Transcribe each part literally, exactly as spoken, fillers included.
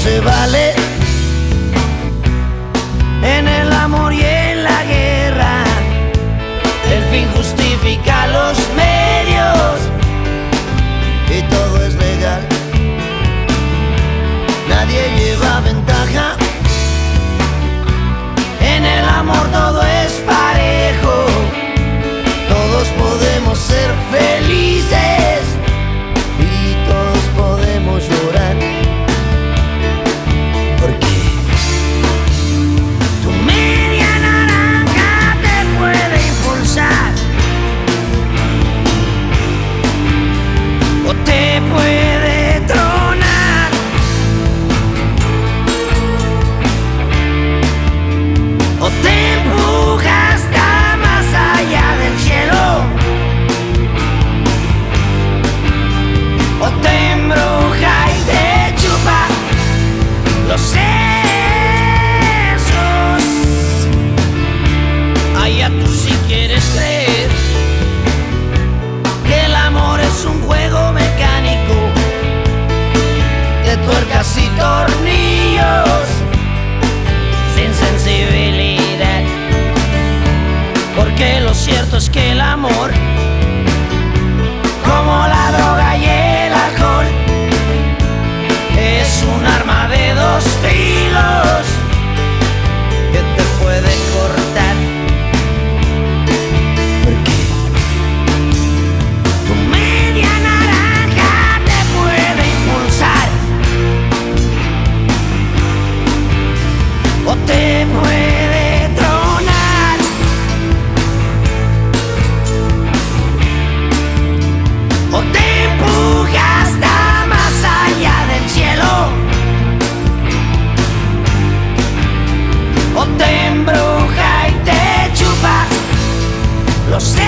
se vale. En el amor y en la guerra, el fin justifica los medios y todo es legal. Nadie lleva ventaja. En el amor todo es parejo. Todos podemos ser felices y todos podemos llorar. Porque tu media naranja te puede impulsar o te puede tronar, o te empuja hasta más allá del cielo, o te embruja y te chupa los sesos. Allá tú si quieres creer que el amor es un juego mecánico de tuercas y tornillos sin sensibilidad, porque lo cierto es que el amor, como la droga y el alcohol, es un arma de dos filos que te puede cortar. Porque tu media naranja te puede impulsar o te puede tronar, o te empuja hasta más allá del cielo, o te embruja y te chupa los sesos.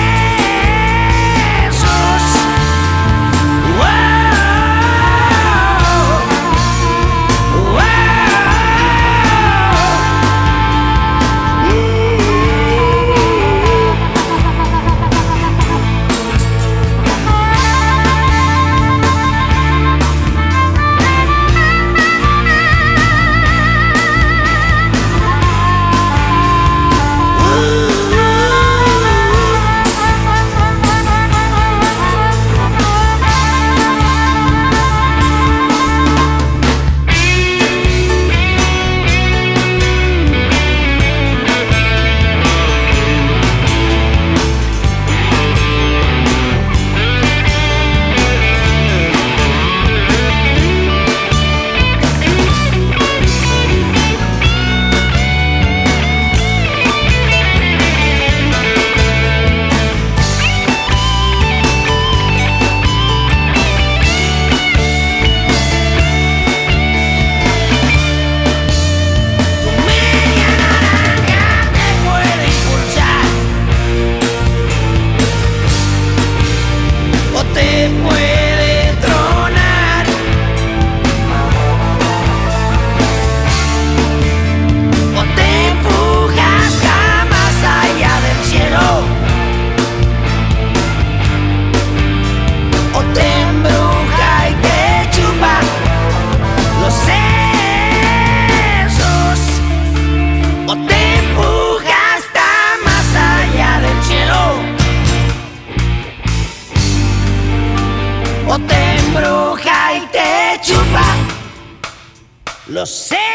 Wow, wow. O te embruja y te chupa los sesos.